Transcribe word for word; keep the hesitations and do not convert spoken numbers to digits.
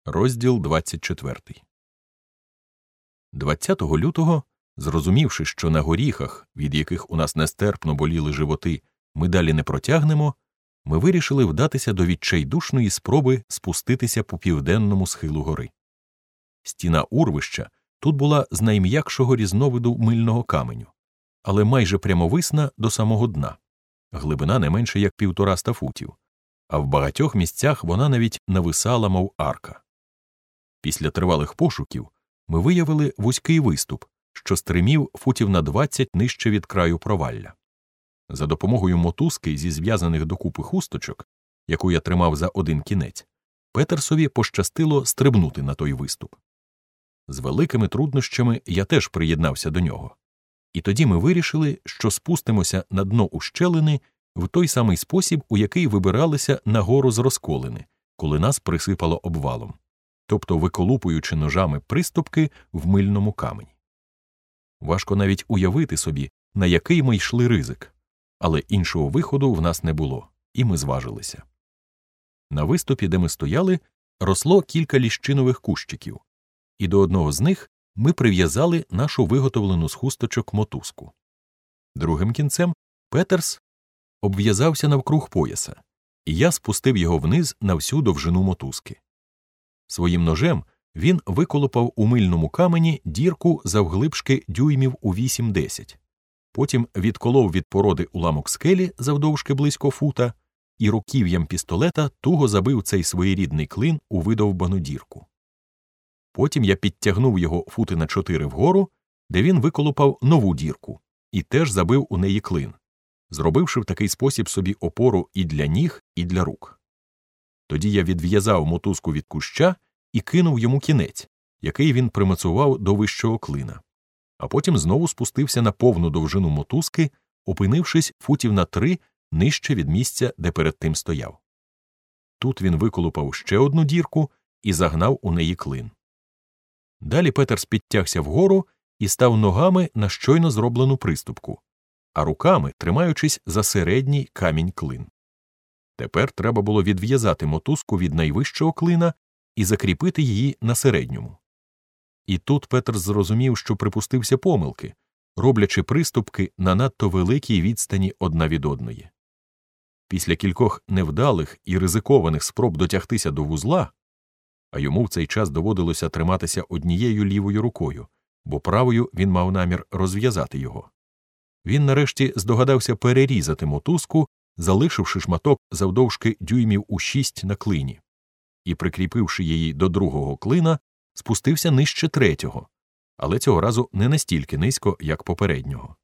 Розділ двадцять четвертий. двадцятого лютого, зрозумівши, що на горіхах, від яких у нас нестерпно боліли животи, ми далі не протягнемо, ми вирішили вдатися до відчайдушної спроби спуститися по південному схилу гори. Стіна урвища тут була з найм'якшого різновиду мильного каменю, але майже прямовисна до самого дна, глибина не менше як півтораста футів, а в багатьох місцях вона навіть нависала, мов арка. Після тривалих пошуків ми виявили вузький виступ, що стримів футів на двадцять нижче від краю провалля. За допомогою мотузки зі зв'язаних докупи хусточок, яку я тримав за один кінець, Петерсові пощастило стрибнути на той виступ. З великими труднощами я теж приєднався до нього. І тоді ми вирішили, що спустимося на дно ущелини в той самий спосіб, у який вибиралися на гору з розколини, коли нас присипало обвалом, тобто виколупуючи ножами приступки в мильному камені. Важко навіть уявити собі, на який ми йшли ризик, але іншого виходу в нас не було, і ми зважилися. На виступі, де ми стояли, росло кілька ліщинових кущиків, і до одного з них ми прив'язали нашу виготовлену з хусточок мотузку. Другим кінцем Петерс обв'язався навкруг пояса, і я спустив його вниз на всю довжину мотузки. Своїм ножем він виколупав у мильному камені дірку завглибшки дюймів у вісім-десять, потім відколов від породи уламок скелі завдовжки близько фута і руків'ям пістолета туго забив цей своєрідний клин у видовбану дірку. Потім я підтягнув його фути на чотири вгору, де він виколупав нову дірку і теж забив у неї клин, зробивши в такий спосіб собі опору і для ніг, і для рук. Тоді я відв'язав мотузку від куща і кинув йому кінець, який він примацував до вищого клина, а потім знову спустився на повну довжину мотузки, опинившись футів на три нижче від місця, де перед тим стояв. Тут він виколупав ще одну дірку і загнав у неї клин. Далі Петерс підтягся вгору і став ногами на щойно зроблену приступку, а руками тримаючись за середній камінь-клин. Тепер треба було відв'язати мотузку від найвищого клина і закріпити її на середньому. І тут Петерс зрозумів, що припустився помилки, роблячи приступки на надто великій відстані одна від одної. Після кількох невдалих і ризикованих спроб дотягтися до вузла, а йому в цей час доводилося триматися однією лівою рукою, бо правою він мав намір розв'язати його, він нарешті здогадався перерізати мотузку, залишивши шматок завдовжки дюймів у шість на клині, і, прикріпивши її до другого клина, спустився нижче третього, але цього разу не настільки низько, як попереднього.